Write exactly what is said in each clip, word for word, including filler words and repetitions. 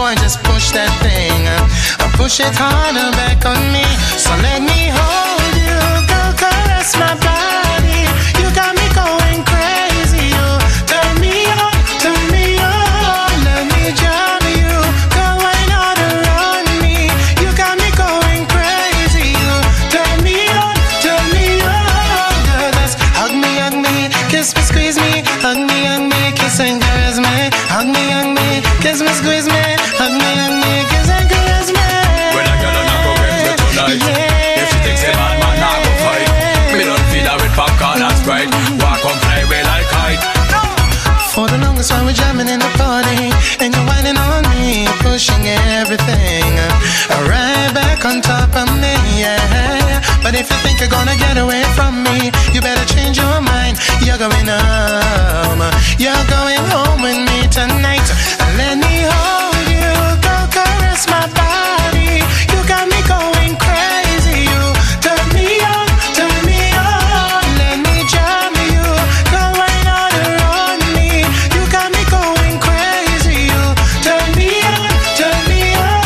boy, just push that thing. Uh, push it harder back on me. So let me hold you, go caress my body. You got me going crazy. You turn me on, turn me on. Let me jam you, go wine all around me. You got me going crazy. You turn me on, turn me on. Girl, let's hug me, hug me, kiss me, squeeze me, hug me, hug me, kiss and caress me. Hug me, hug me, kiss me, squeeze me, hug me, hug me, kiss and caress me. When I get on, I go get me tonight. Yeah. If she thinks a bad man, I go fight. Me don't feed her with popcorn and Sprite. Walk on fly away like kite. For the longest while we're jamming in the party, and you're whining on me, pushing everything right back on top of me, yeah. But if you think you're gonna get away from me, you better change your mind. You're going home, you're going home with me tonight. Let me hold you, go caress my body. You got me going crazy. You turn me on, turn me on. Let me jam you, go right all around me. You got me going crazy. You turn me on, turn me on.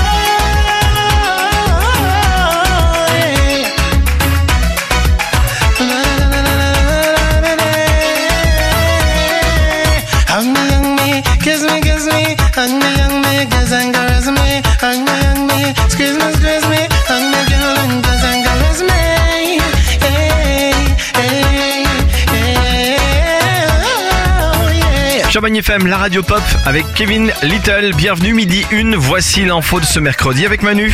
Yeah. Hug me, hug me, kiss me, kiss me, hug me, hug me, kiss and caress me, hug me, hug me, squeeze me, squeeze me, hug me, girl, and kiss and caress me. Hey, hey, hey, oh, yeah. Champagne F M, la radio pop avec Kevin Little. Bienvenue, midi une. Voici l'info de ce mercredi avec Manu.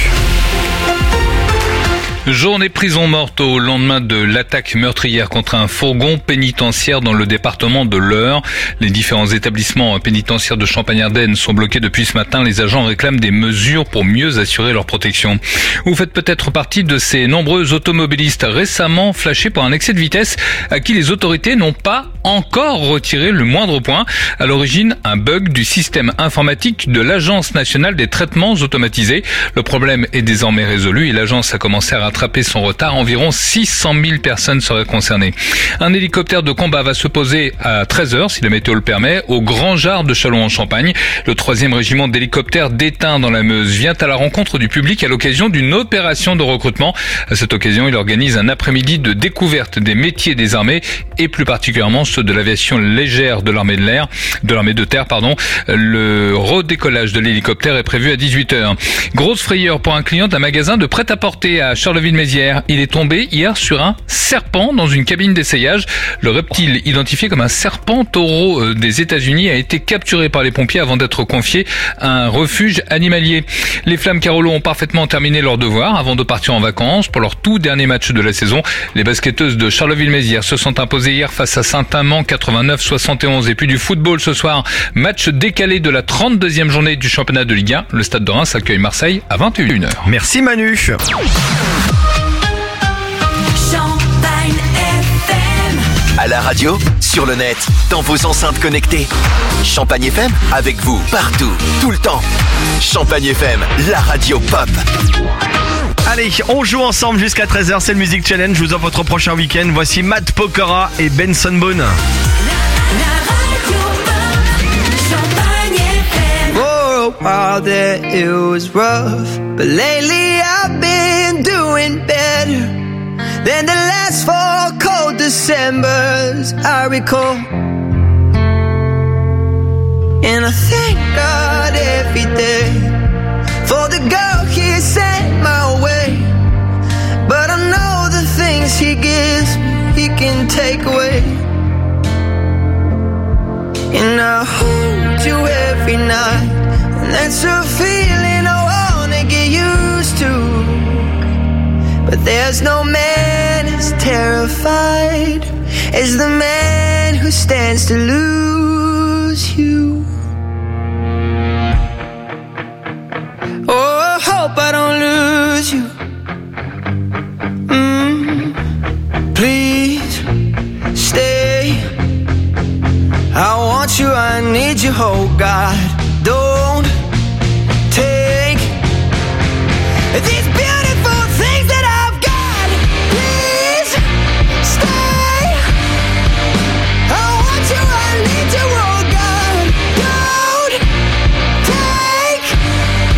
Journée prison morte au lendemain de l'attaque meurtrière contre un fourgon pénitentiaire dans le département de l'Eure. Les différents établissements pénitentiaires de Champagne-Ardenne sont bloqués depuis ce matin. Les agents réclament des mesures pour mieux assurer leur protection. Vous faites peut-être partie de ces nombreux automobilistes récemment flashés pour un excès de vitesse à qui les autorités n'ont pas encore retiré le moindre point. À l'origine, un bug du système informatique de l'Agence nationale des traitements automatisés. Le problème est désormais résolu et l'agence a commencé à rattraper son retard. Environ six cent mille personnes seraient concernées. Un hélicoptère de combat va se poser à treize heures, si la météo le permet, au Grand Jard de Châlons-en-Champagne. Le troisième régiment d'hélicoptères d'Étain dans la Meuse vient à la rencontre du public à l'occasion d'une opération de recrutement. À cette occasion, il organise un après-midi de découverte des métiers des armées et plus particulièrement ceux de l'aviation légère de l'armée de l'air, de l'armée de terre, pardon. Le redécollage de l'hélicoptère est prévu à dix-huit heures. Grosse frayeur pour un client d'un magasin de prêt-à-porter à Charleville-Mézières. Il est tombé hier sur un serpent dans une cabine d'essayage. Le reptile, identifié comme un serpent taureau des États-Unis, a été capturé par les pompiers avant d'être confié à un refuge animalier. Les Flammes Carolo ont parfaitement terminé leur devoir avant de partir en vacances pour leur tout dernier match de la saison. Les basketteuses de Charleville-Mézières se sont imposées hier face à Saint-Amand quatre-vingt-neuf soixante et onze. Et puis du football ce soir, match décalé de la trente-deuxième journée du championnat de Ligue un. Le Stade de Reims accueille Marseille à vingt et une heures. Merci Manu. À la radio, sur le net, dans vos enceintes connectées. Champagne F M, avec vous, partout, tout le temps. Champagne F M, la radio pop. Allez, on joue ensemble jusqu'à treize heures, c'est le Music Challenge. Je vous offre votre prochain week-end. Voici Matt Pokora et Benson Boone. For a while there it was rough, but lately I've been doing better than the last four cold Decembers I recall. And I thank God every day for the girl He sent my way. But I know the things He gives me, He can take away. And I hold you every night, and that's a feeling I wanna get used to. But there's no man as terrified as the man who stands to lose you. Oh, I hope I don't lose you. Mm, please stay. I want you, I need you, oh God. Don't take these beautiful things that I've got. Please stay. I want you, I need you, oh God. Don't take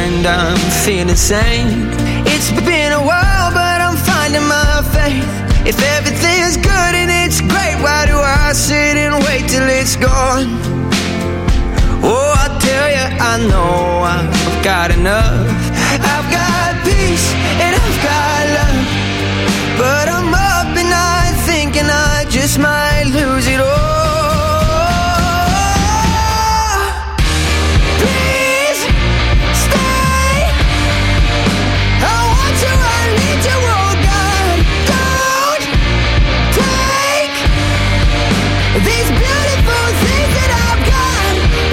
mind, I'm feeling sane. It's been a while, but I'm finding my faith. If everything's good and it's great, why do I sit and wait till it's gone? Oh, I tell you, I know I've got enough. I've got peace and I've got love, but I'm up at night thinking I just might lose it all. Please stay. I want you, I need you, oh God. Don't take these beautiful things that I've got.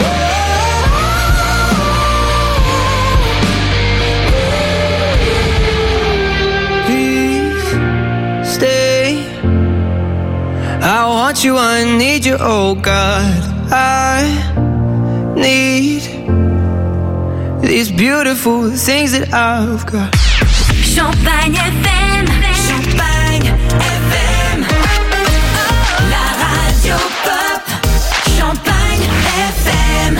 Please stay. I want you, I need you, oh God. I need these beautiful things that I've got. Champagne F M, Champagne F M, la radio pop, Champagne F M.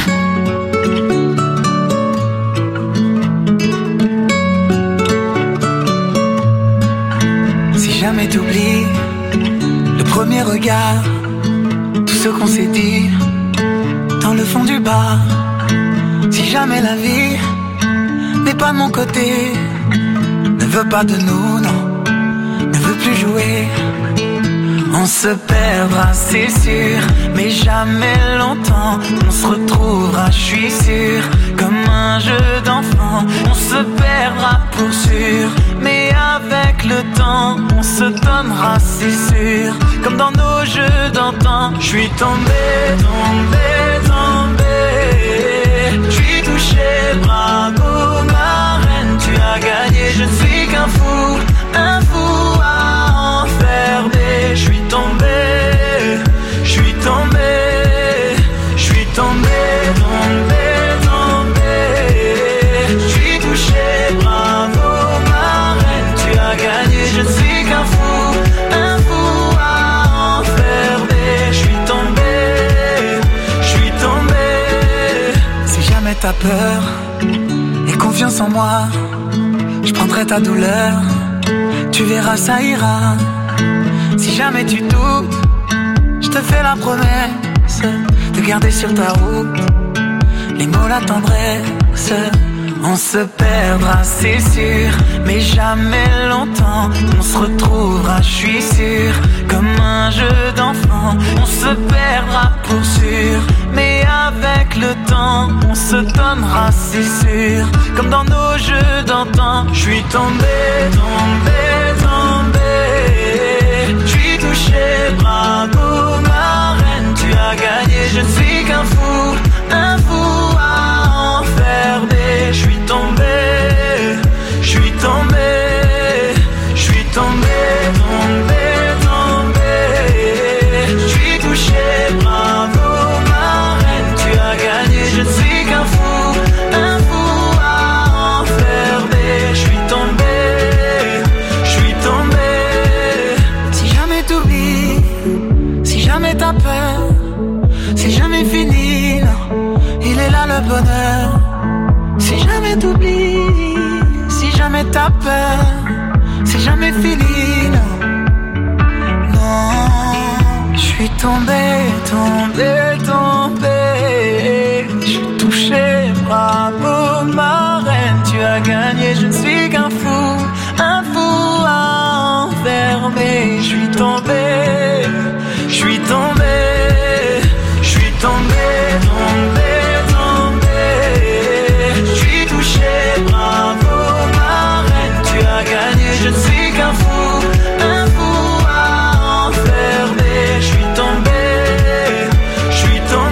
Si jamais t'oublies le premier regard, tout ce qu'on s'est dit dans le fond du bar. Si jamais la vie n'est pas de mon côté, ne veut pas de nous, non, ne veut plus jouer, on se perdra, c'est sûr, mais jamais longtemps. On se retrouvera, je suis sûr, comme un jeu d'enfant. On se perdra pour sûr, mais avec le temps, on se donnera, c'est sûr, comme dans nos jeux d'antan. Je suis tombé, tombé, tombé, je suis touché, bravo ma reine, tu as gagné, je ne suis qu'un fou, un fou à enfermer. Je suis tombé, je suis tombé, je suis tombé, tombé, tombé, je suis touché, bravo ma reine, tu as gagné, je ne suis qu'un fou, un fou à enfermer. Je suis tombé, je suis tombé. Si jamais t'as peur et confiance en moi, je prendrai ta douleur, tu verras ça ira. Si jamais tu doutes, je te fais la promesse de garder sur ta route les mots, la tendresse. On se perdra, c'est sûr, mais jamais longtemps. On se retrouvera, je suis sûr, comme un jeu d'enfant. On se perdra pour sûr, mais avec le temps, on se donnera, c'est sûr, comme dans nos jeux d'antan. Je suis tombé, tombé, tombé, je suis touché, bravo ma reine, tu as gagné, je ne suis qu'un fou, un fou à enfermer. Je suis tombé, je suis tombé, je suis tombé, tombé, tombé, je suis touché, bravo ma reine, tu as gagné, je ne suis qu'un fou, un fou à enfermer. Je suis tombé, je suis tombé. Si jamais t'oublies, si jamais t'as peur, c'est jamais fini, non, il est là le bonheur. Si jamais t'oublies, si jamais t'as peur, c'est jamais fini, non, non. Je suis tombé, tombé, tombé, je suis touché, bravo ma reine, tu as gagné, je ne suis qu'un fou, un fou à enfermer. Je suis tombé, je suis tombé, je suis tombé, tombé, bravo ma reine, tu as gagné, je ne suis qu'un fou, un fou à enfermer. Je suis tombé, je suis tombé.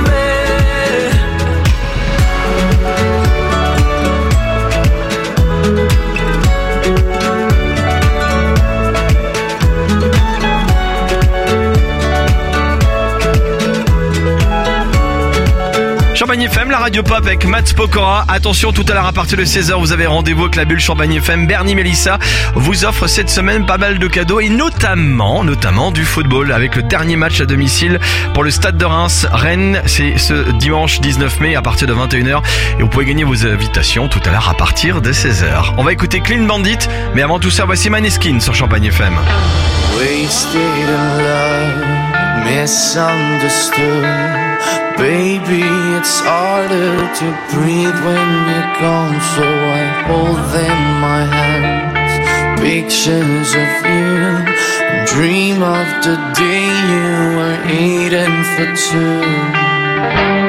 Champagne F M, la radio pop avec Matt Pokora. Attention, tout à l'heure à partir de seize heures, vous avez rendez-vous avec la bulle Champagne F M. Bernie Mélissa vous offre cette semaine pas mal de cadeaux et notamment, notamment du football avec le dernier match à domicile pour le Stade de Reims. Rennes, c'est ce dimanche dix-neuf mai à partir de vingt et une heures et vous pouvez gagner vos invitations tout à l'heure à partir de seize heures. On va écouter Clean Bandit, mais avant tout ça, voici Maneskin sur Champagne F M. Wasted in love, misunderstood. Baby, it's harder to breathe when you're gone. So I hold in my hands pictures of you and dream of the day you were eating for two.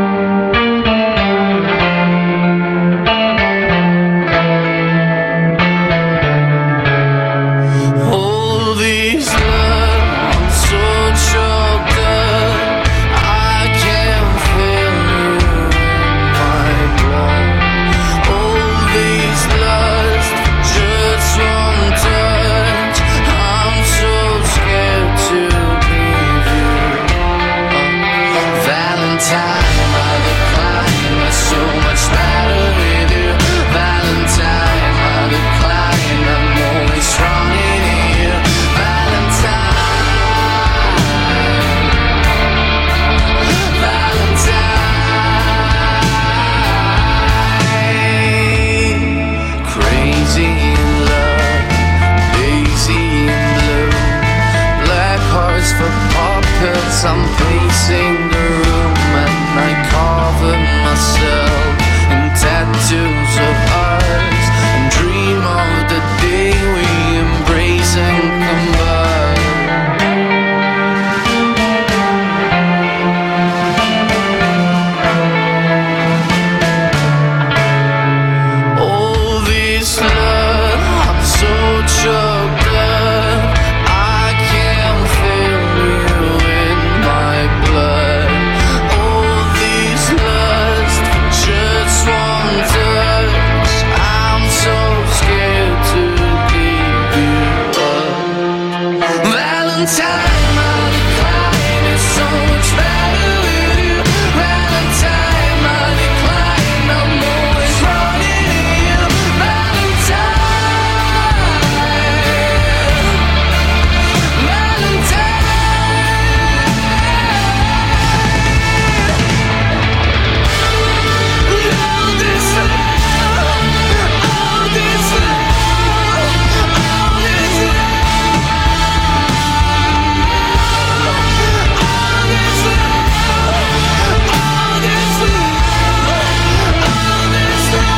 I'm pacing the room and I cover myself in tattoos of ours and dream of the day we embrace and combine. All this love, I'm so choked up, I can't feel you in my blood. All this lust for just one touch, I'm so scared to give you up. Valentine, my decline is so much better with you. Valentine, my decline, I'm always running to you. Valentine, Valentine. All this love, all this love, all this love, all this love, all this love, all this love.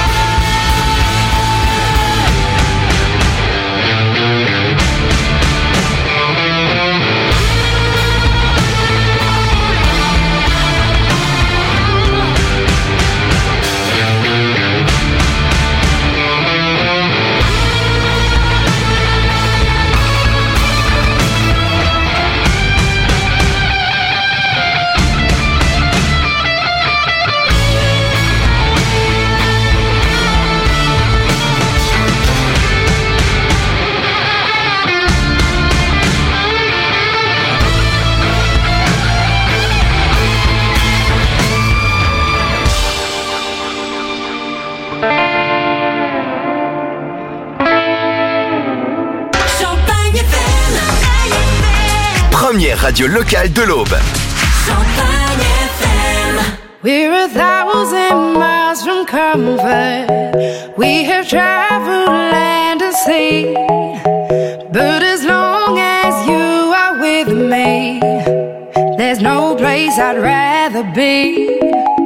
Champagne F M. Première radio locale de l'Aube. Champagne F M. We're a thousand miles from comfort. We have traveled land and sea. But as long as you are with me, there's no place I'd rather be.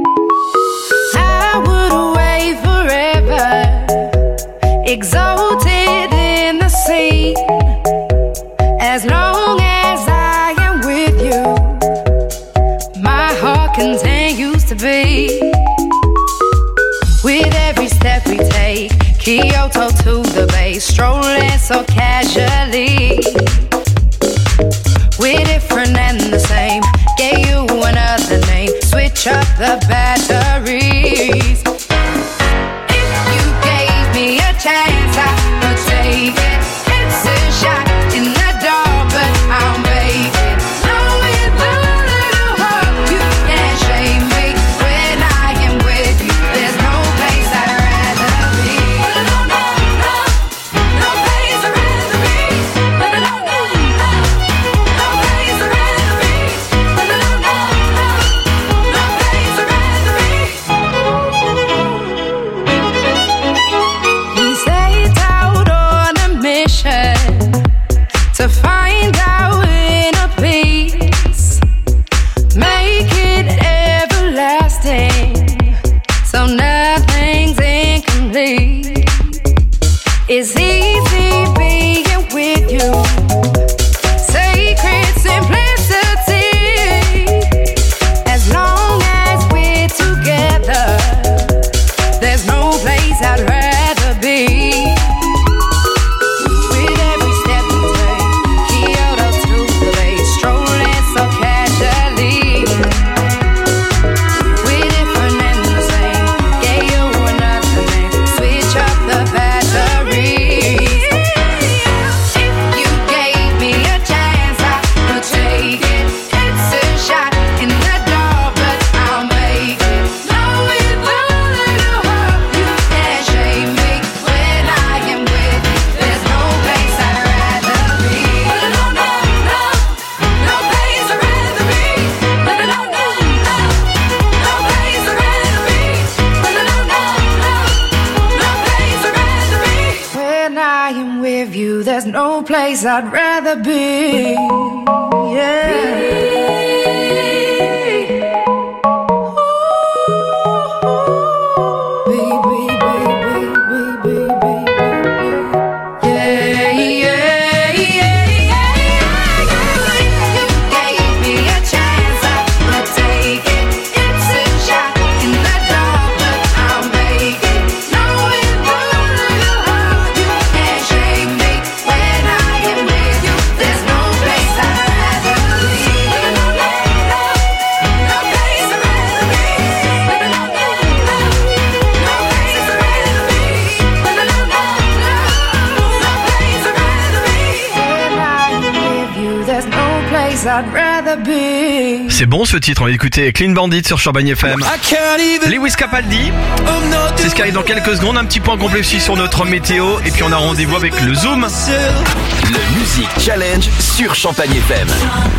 I would away forever, exalted in the sea. As long as I am with you, my heart continues to beat. With every step we take, Kyoto to the bay, strolling so casually. We're different and the same, gave you another name, switch up the batteries. If you gave me a chance, I would take it. It's a shot in the dark, but I'll make it. Know with a little hope you can't shame me. place I'd rather be. Yeah. C'est bon ce titre, on va écouter Clean Bandit sur Champagne F M. Lewis Capaldi. C'est ce qui arrive dans quelques secondes. Un petit point complet aussi sur notre météo. Et puis on a rendez-vous avec le Zoom. Le Music Challenge sur Champagne F M.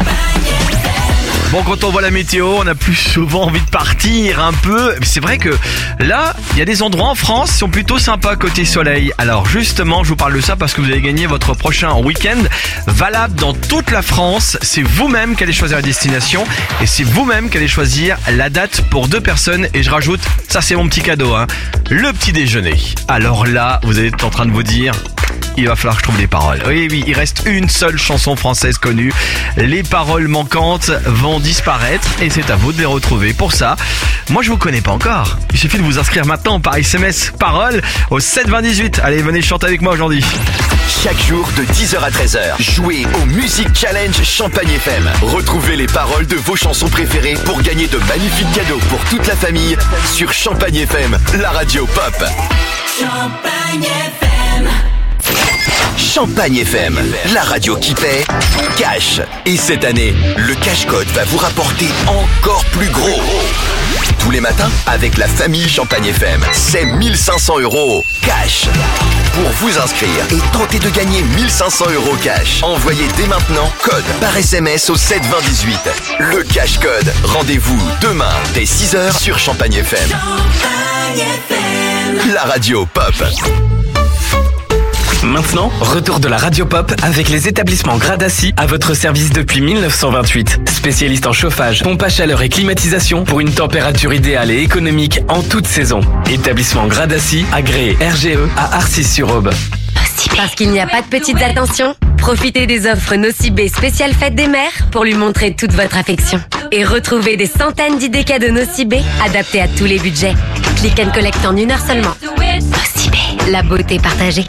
Bon, quand on voit la météo, on a plus souvent envie de partir un peu. C'est vrai que là, il y a des endroits en France qui sont plutôt sympas côté soleil. Alors justement, je vous parle de ça parce que vous allez gagner votre prochain week-end valable dans toute la France. C'est vous-même qui allez choisir la destination et c'est vous-même qui allez choisir la date pour deux personnes. Et je rajoute, ça c'est mon petit cadeau, hein, le petit déjeuner. Alors là, vous êtes en train de vous dire... il va falloir que je trouve des paroles. Oui, oui, il reste une seule chanson française connue. Les paroles manquantes vont disparaître et c'est à vous de les retrouver. Pour ça, moi je vous connais pas encore. Il suffit de vous inscrire maintenant par S M S paroles au sept vingt dix-huit. Allez, venez chanter avec moi aujourd'hui. Chaque jour de dix heures à treize heures, jouez au Music Challenge Champagne F M. Retrouvez les paroles de vos chansons préférées pour gagner de magnifiques cadeaux pour toute la famille sur Champagne F M, la radio pop. Champagne F M. Champagne F M, la radio qui paie, cash. Et cette année, le cash code va vous rapporter encore plus gros. Tous les matins, avec la famille Champagne F M, c'est mille cinq cents euros cash. Pour vous inscrire et tenter de gagner mille cinq cents euros cash, envoyez dès maintenant code par S M S au sept vingt dix-huit. Le cash code. Rendez-vous demain dès six heures sur Champagne F M. Champagne F M. La radio pop. Maintenant, retour de la radio pop avec les établissements Gradaci à votre service depuis mille neuf cent vingt-huit. Spécialiste en chauffage, pompe à chaleur et climatisation pour une température idéale et économique en toute saison. Établissement Gradaci, agréé R G E à Arcis-sur-Aube. Parce qu'il n'y a pas de petites attentions, profitez des offres Nocibé spéciale fête des mères pour lui montrer toute votre affection. Et retrouvez des centaines d'idées cadeaux Nocibé adaptés à tous les budgets. Click and collect en une heure seulement. Nocibé, la beauté partagée.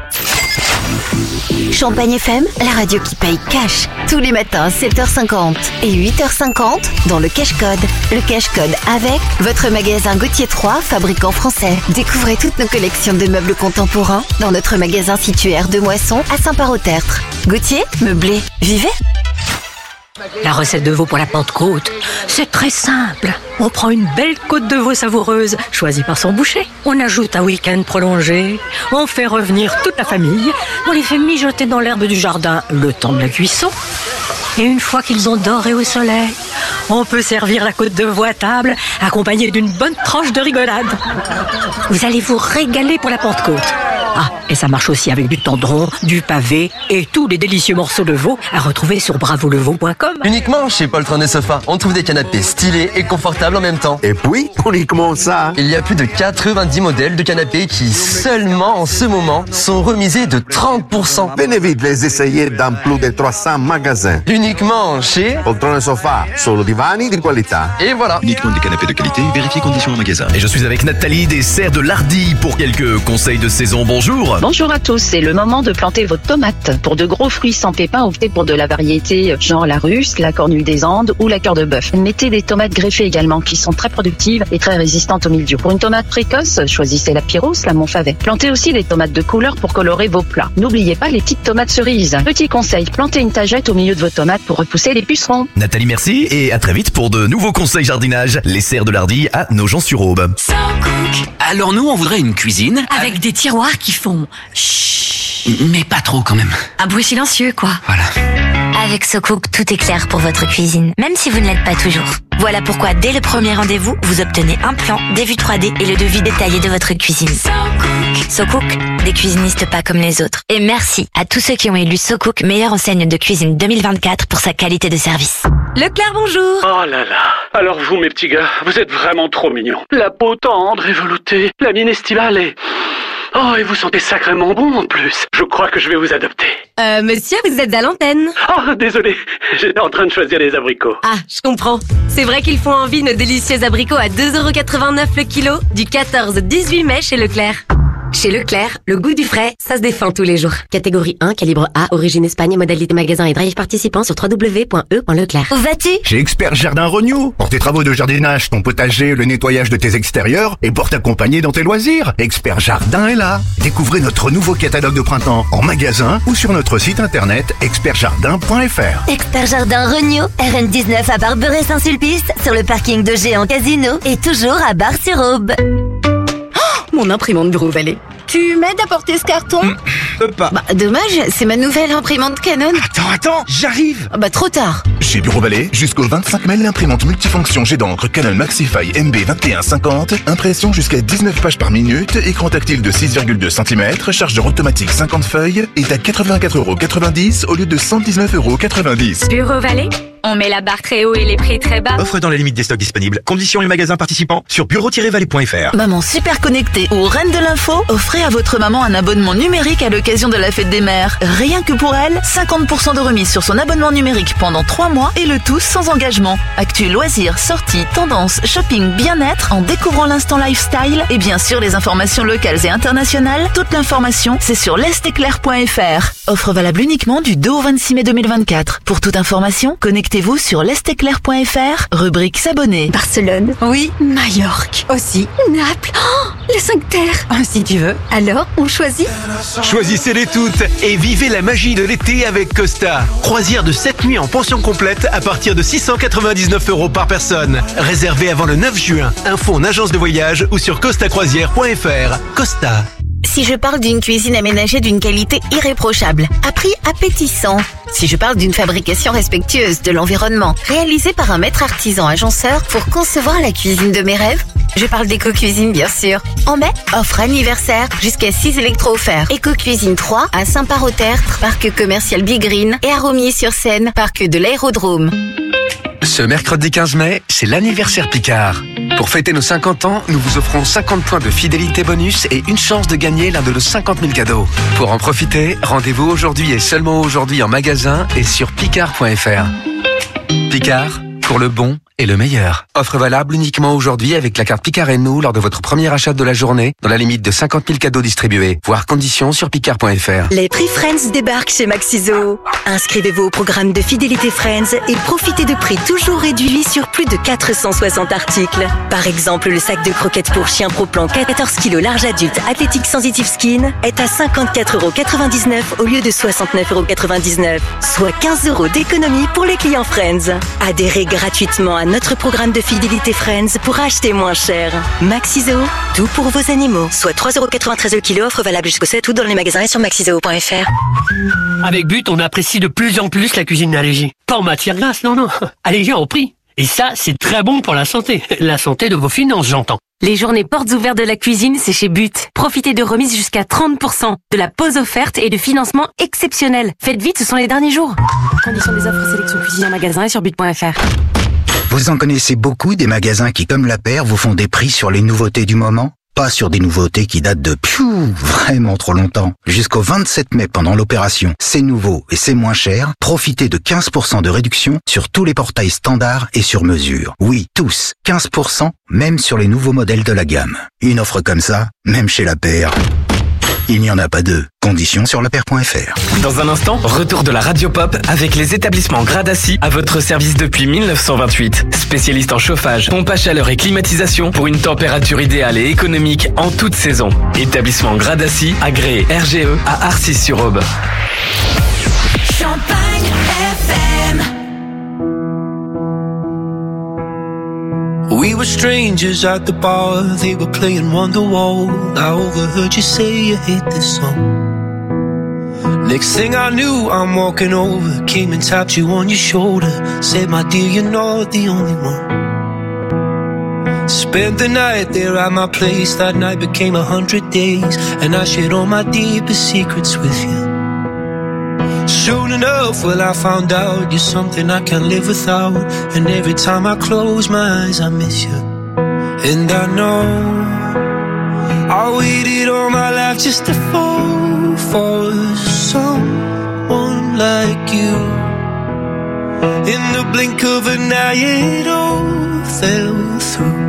Champagne F M, la radio qui paye cash. Tous les matins à sept heures cinquante et huit heures cinquante dans le Cash Code. Le Cash Code avec votre magasin Gauthier trois, fabricant français. Découvrez toutes nos collections de meubles contemporains dans notre magasin situé aire de Moisson à Saint-Parot-Tertre. Gauthier, meublé, vivez. La recette de veau pour la Pentecôte, c'est très simple. On prend une belle côte de veau savoureuse, choisie par son boucher. On ajoute un week-end prolongé. On fait revenir toute la famille. On les fait mijoter dans l'herbe du jardin le temps de la cuisson. Et une fois qu'ils ont doré au soleil, on peut servir la côte de veau à table, accompagnée d'une bonne tranche de rigolade. Vous allez vous régaler pour la Pentecôte. Ah, et ça marche aussi avec du tendron, du pavé et tous les délicieux morceaux de veau à retrouver sur bravo le veau point com. Uniquement chez Poltron et Sofa, on trouve des canapés stylés et confortables en même temps. Et puis, uniquement ça. Il y a plus de quatre-vingt-dix modèles de canapés qui, seulement en ce moment, sont remisés de trente pour cent. Venez vite les essayer dans plus de trois cents magasins. Uniquement chez Poltron et Sofa, solo divani di qualità. Et voilà. Uniquement des canapés de qualité, vérifiez conditions en magasin. Et je suis avec Nathalie des Serres de l'Hardy pour quelques conseils de saison. Bonjour. Bonjour à tous, c'est le moment de planter vos tomates. Pour de gros fruits sans pépins, optez pour de la variété genre la russe, la cornue des Andes ou la cœur de bœuf. Mettez des tomates greffées également qui sont très productives et très résistantes au mildiou. Pour une tomate précoce, choisissez la Pyros, la Montfavet. Plantez aussi des tomates de couleur pour colorer vos plats. N'oubliez pas les petites tomates cerises. Petit conseil, plantez une tagette au milieu de vos tomates pour repousser les pucerons. Nathalie, merci et à très vite pour de nouveaux conseils jardinage. Les Serres de l'Hardy à Nogent-sur-Aube. Alors nous, on voudrait une cuisine Avec des tiroirs qui font chut, mais pas trop quand même. un bruit silencieux quoi. Voilà. Avec SoCook, tout est clair pour votre cuisine, même si vous ne l'êtes pas toujours. Voilà pourquoi dès le premier rendez-vous, vous obtenez un plan, des vues trois D et le devis détaillé de votre cuisine. So Cook, des cuisinistes pas comme les autres. Et merci à tous ceux qui ont élu So Cook meilleure enseigne de cuisine deux mille vingt-quatre pour sa qualité de service. Leclerc, bonjour. Oh là là. Alors vous, mes petits gars, vous êtes vraiment trop mignons. La peau tendre et veloutée, la mine estivale et... Oh, et vous sentez sacrément bon en plus. Je crois que je vais vous adopter. Euh, monsieur, vous êtes à l'antenne. Oh, désolé, j'étais en train de choisir les abricots. Ah, je comprends. C'est vrai qu'ils font envie nos délicieux abricots à deux euros quatre-vingt-neuf le kilo du quatorze au dix-huit mai chez Leclerc. Chez Leclerc, le goût du frais, ça se défend tous les jours. Catégorie un, calibre A, origine Espagne, modalité magasin et drive participant sur w w w point e point leclerc. Où vas-tu? Chez Expert Jardin Renew. Pour tes travaux de jardinage, ton potager, le nettoyage de tes extérieurs et pour t'accompagner dans tes loisirs. Expert Jardin est là. Découvrez notre nouveau catalogue de printemps en magasin ou sur notre site internet expert jardin point f r. Expert Jardin Renew, R N dix-neuf à Barberay-Saint-Sulpice, sur le parking de Géant Casino et toujours à Bar-sur-Aube. Mon imprimante Bureau Vallée. Tu m'aides à porter ce carton? Mmh, peux pas. Bah, dommage, c'est ma nouvelle imprimante Canon. Attends, attends, j'arrive. Bah, trop tard. Chez Bureau Vallée, jusqu'au vingt-cinq mai, l'imprimante multifonction jet d'encre Canon Maxify M B vingt et un cinquante, impression jusqu'à dix-neuf pages par minute, écran tactile de six virgule deux centimètres, chargeur automatique cinquante feuilles, est à quatre-vingt-quatre euros quatre-vingt-dix au lieu de cent dix-neuf euros quatre-vingt-dix. Bureau Vallée, on met la barre très haut et les prix très bas. Offre dans les limites des stocks disponibles. Conditions et magasins participants sur bureau tiret vallée point f r. Maman super connectée ou reine de l'info, offrez à votre maman un abonnement numérique à l'occasion de la fête des mères. Rien que pour elle, cinquante pour cent de remise sur son abonnement numérique pendant trois mois et le tout sans engagement. Actu, loisirs, sorties, tendances, shopping, bien-être en découvrant l'instant lifestyle et bien sûr les informations locales et internationales. Toute l'information, c'est sur lest éclair point f r. Offre valable uniquement du deux au vingt-six mai deux mille vingt-quatre. Pour toute information, connectez-vous sur lest éclair point f r, rubrique s'abonner. Barcelone. Oui. Majorque. Aussi. Naples. Oh, les cinq terres. Ah, si tu veux. Alors, on choisit? Choisissez-les toutes et vivez la magie de l'été avec Costa. Croisière de sept nuits en pension complète à partir de six cent quatre-vingt-dix-neuf euros par personne. Réservé avant le neuf juin. Info en agence de voyage ou sur costa croisière point f r. Costa. Si je parle d'une cuisine aménagée d'une qualité irréprochable, à prix appétissant. Si je parle d'une fabrication respectueuse de l'environnement, réalisée par un maître artisan agenceur pour concevoir la cuisine de mes rêves, je parle d'Eco-Cuisine bien sûr. En mai, offre anniversaire, jusqu'à six électros offerts. Eco-Cuisine trois à Saint-Par-au-Tertre, parc commercial Big Green, et à Romilly-sur-Seine, parc de l'Aérodrome. Ce mercredi quinze mai, c'est l'anniversaire Picard. Pour fêter nos cinquante ans, nous vous offrons cinquante points de fidélité bonus et une chance de gagner l'un de nos cinquante mille cadeaux. Pour en profiter, rendez-vous aujourd'hui et seulement aujourd'hui en magasin et sur picard point f r. Picard, pour le bon et le meilleur. Offre valable uniquement aujourd'hui avec la carte Picard et nous lors de votre premier achat de la journée, dans la limite de cinquante mille cadeaux distribués. Voir conditions sur picard point f r. Les prix Friends débarquent chez Maxiso. Inscrivez-vous au programme de fidélité Friends et profitez de prix toujours réduits sur plus de quatre cent soixante articles. Par exemple, le sac de croquettes pour chien Pro Plan quatorze kilos large adulte Athletic Sensitive Skin est à cinquante-quatre euros quatre-vingt-dix-neuf au lieu de soixante-neuf euros quatre-vingt-dix-neuf, soit quinze euros d'économie pour les clients Friends. Adhérez gratuitement à notre programme de fidélité Friends pour acheter moins cher. Maxiso, tout pour vos animaux. Soit trois euros quatre-vingt-treize le kilo, offre valable jusqu'au sept août dans les magasins et sur maxiso point f r. Avec But, on apprécie de plus en plus la cuisine allégée. Pas en matière grasse, non, non. Allégée en prix. Et ça, c'est très bon pour la santé. La santé de vos finances, j'entends. Les journées portes ouvertes de la cuisine, c'est chez But. Profitez de remises jusqu'à trente pour cent, de la pause offerte et de financement exceptionnel. Faites vite, ce sont les derniers jours. Conditions des offres sélection cuisine en magasin et sur but point f r. Vous en connaissez beaucoup des magasins qui, comme la paire, vous font des prix sur les nouveautés du moment? Pas sur des nouveautés qui datent de piou, vraiment trop longtemps. Jusqu'au vingt-sept mai pendant l'opération C'est nouveau et c'est moins cher, profitez de quinze pour cent de réduction sur tous les portails standards et sur mesure. Oui, tous, quinze pour cent, même sur les nouveaux modèles de la gamme. Une offre comme ça, même chez la paire, il n'y en a pas deux. Conditions sur la paire point f r. Dans un instant, retour de la Radio Pop avec les établissements Gradassi à votre service depuis mille neuf cent vingt-huit. Spécialiste en chauffage, pompe à chaleur et climatisation pour une température idéale et économique en toute saison. Établissement Gradassi, agréé R G E à Arcis-sur-Aube. Champagne F M. We were strangers at the bar, they were playing Wonderwall. I overheard you say you hate this song. Next thing I knew, I'm walking over, came and tapped you on your shoulder, said, my dear, you're not the only one. Spent the night there at my place. That night became a hundred days, and I shared all my deepest secrets with you. Soon enough, well, I found out you're something I can't live without. And every time I close my eyes, I miss you. And I know I waited all my life just to fall for someone like you. In the blink of an eye, it all fell through.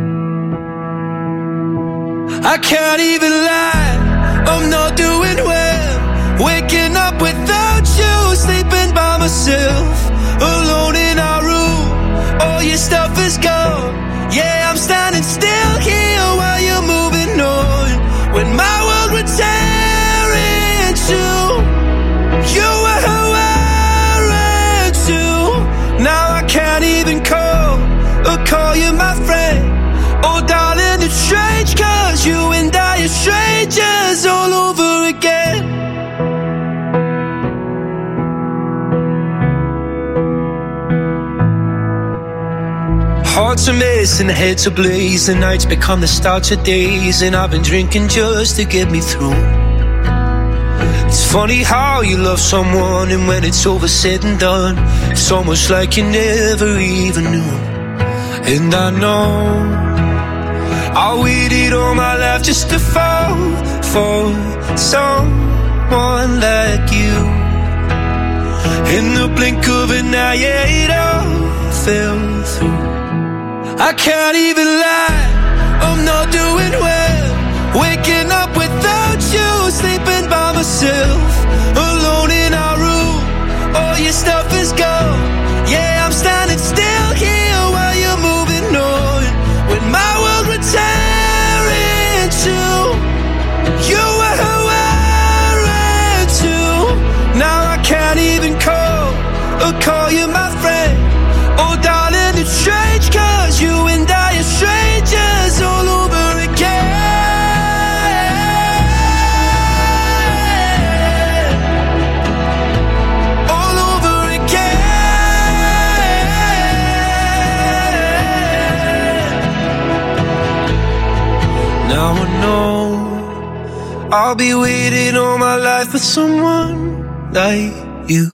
I can't even lie, I'm not doing well. Waking up without you, sleeping by myself, alone in our room. All your stuff is gone. Yeah, I'm standing still here while you're moving on. When my world would tear into, you were wearing too. Now I can't even call or call you my friend. Oh darling, it's strange, cause you and I are strangers all over again. Hearts are missing, heads are blaze. The nights become the start of days, and I've been drinking just to get me through. It's funny how you love someone, and when it's over said and done, it's almost like you never even knew. And I know I waited all my life just to fall for someone like you. In the blink of an eye, yeah, it all fell through. I can't even lie, I'm not doing well. Waking up without you, sleeping by myself, alone in our room. All your stuff is gone. Yeah, I'm standing still here while you're moving on. When my world would tear into, you were wearing too. Now I can't even call or call you my friend. Oh darling, it's strange, cause you and I are strangers all over again. All over again. Now I know I'll be waiting all my life for someone like you.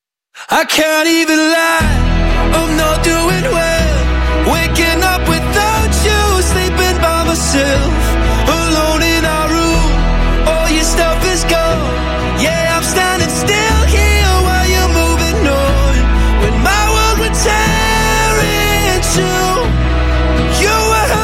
I can't even lie, I'm not doing well. Waking up without you, sleeping by myself, alone in our room. All your stuff is gone. Yeah, I'm standing still here while you're moving on. When my world would tear into, you were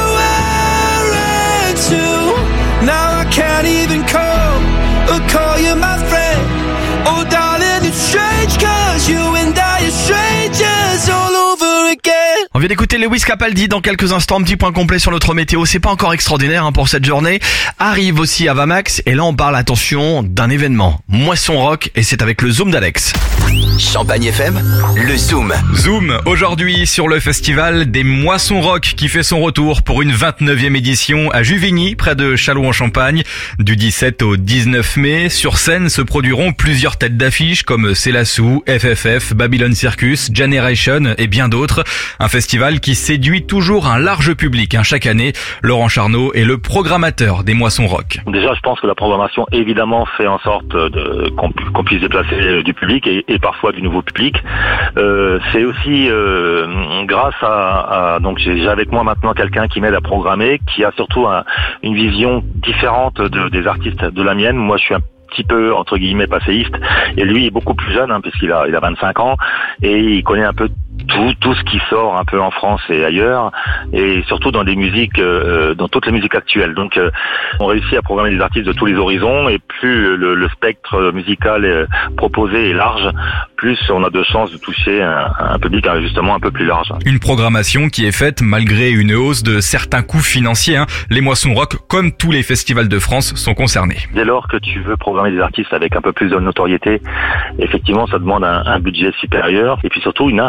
wearing too. Now I can't even call or call you my friend. Oh darling, it's strange, cause you and I are strangers all over again. On vient d'écouter Lewis Capaldi dans quelques instants. Un petit point complet sur notre météo. C'est pas encore extraordinaire hein, pour cette journée. Arrive aussi Avamax. Et là, on parle, attention, d'un événement. Moisson Rock. Et c'est avec le Zoom d'Alex. Champagne F M, le Zoom. Zoom, aujourd'hui sur le festival des Moissons Rock qui fait son retour pour une vingt-neuvième édition à Juvigny, près de Châlons-en-Champagne. Du dix-sept au dix-neuf mai, sur scène se produiront plusieurs têtes d'affiche comme Célassou, F F F, Babylon Circus, Generation et bien d'autres. Un festival qui séduit toujours un large public. Hein. Chaque année, Laurent Charnot est le programmateur des Moissons Rock. Déjà, je pense que la programmation, évidemment, fait en sorte de, qu'on, qu'on puisse déplacer du public et, et parfois du nouveau public. Euh, c'est aussi euh, grâce à, à donc j'ai, j'ai avec moi maintenant quelqu'un qui m'aide à programmer, qui a surtout un, une vision différente de, des artistes de la mienne. Moi, je suis un petit peu entre guillemets passéiste et lui est beaucoup plus jeune hein, puisqu'il a il a vingt-cinq ans et il connaît un peu tout tout ce qui sort un peu en France et ailleurs et surtout dans des musiques euh, dans toutes les musiques actuelles. Donc euh, on réussit à programmer des artistes de tous les horizons et plus le, le spectre musical est proposé est large, plus on a de chances de toucher un, un public justement un peu plus large. Une programmation qui est faite malgré une hausse de certains coûts financiers. Hein. Les Moissons Rock, comme tous les festivals de France, sont concernés. Dès lors que tu veux programmer des artistes avec un peu plus de notoriété, effectivement ça demande un, un budget supérieur et puis surtout une inflation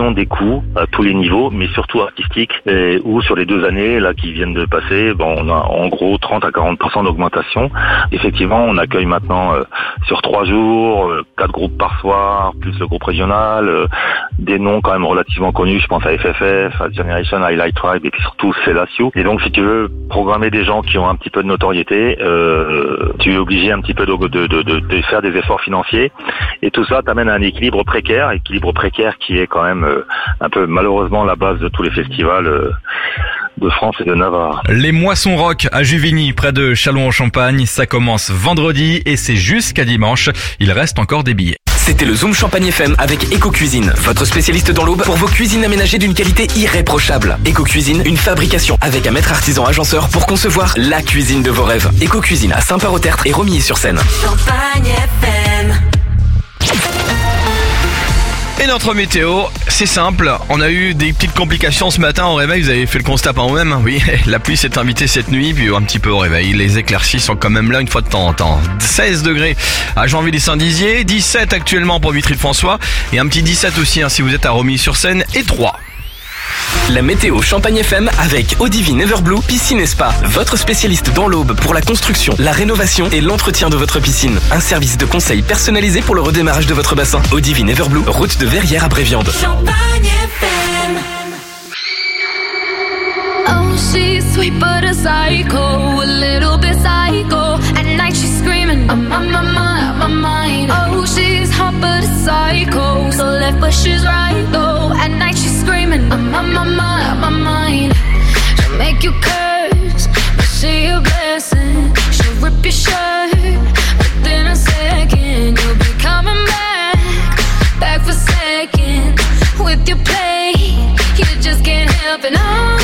gestion des coûts à tous les niveaux, mais surtout artistiques, et où sur les deux années là qui viennent de passer, bon, on a en gros trente à quarante pour cent d'augmentation. Effectivement, on accueille maintenant euh, sur trois jours, euh, quatre groupes par soir, plus le groupe régional, euh, des noms quand même relativement connus, je pense à F F F, à Generation, Highlight Tribe et puis surtout Célatio. Et donc si tu veux programmer des gens qui ont un petit peu de notoriété, euh, tu es obligé un petit peu de, de, de, de, de faire des efforts financiers, et tout ça t'amène à un équilibre précaire, équilibre précaire qui est quand même euh, un peu malheureusement la base de tous les festivals euh, de France et de Navarre. Les Moissons Rock à Juvigny, près de Châlons-en-Champagne, ça commence vendredi et c'est jusqu'à dimanche. Il reste encore des billets. C'était le Zoom Champagne F M avec Eco-Cuisine, votre spécialiste dans l'Aube pour vos cuisines aménagées d'une qualité irréprochable. Eco-Cuisine, une fabrication avec un maître artisan agenceur pour concevoir la cuisine de vos rêves. Eco-Cuisine à Saint-Père-au-Tertre et Romilly-sur-Seine. Champagne F M. Et notre météo, c'est simple, on a eu des petites complications ce matin au réveil, vous avez fait le constat par vous-même, oui, la pluie s'est invitée cette nuit, puis un petit peu au réveil, les éclaircies sont quand même là une fois de temps en temps. seize degrés à Janville-Saint-Dizier, dix-sept actuellement pour Vitry-le-François, et un petit dix-sept aussi hein, si vous êtes à Romilly-sur-Seine, et trois. La météo Champagne F M avec Odivine Everblue Piscine et Spa, votre spécialiste dans l'Aube pour la construction, la rénovation et l'entretien de votre piscine. Un service de conseil personnalisé pour le redémarrage de votre bassin. Odivine Everblue, route de Verrières à Bréviande. Champagne F M. Oh, she's sweet but a psycho, a little bit psycho. At night she's screaming, I'm on my mind, my mind. Oh, she's hot but a psycho, so left but she's right though. At night she's screaming, I'm on my mind, my mind. She'll make you curse, but she a blessing. She'll rip your shirt, within a second you'll be coming back, back for second. With your play, you just can't help it, no,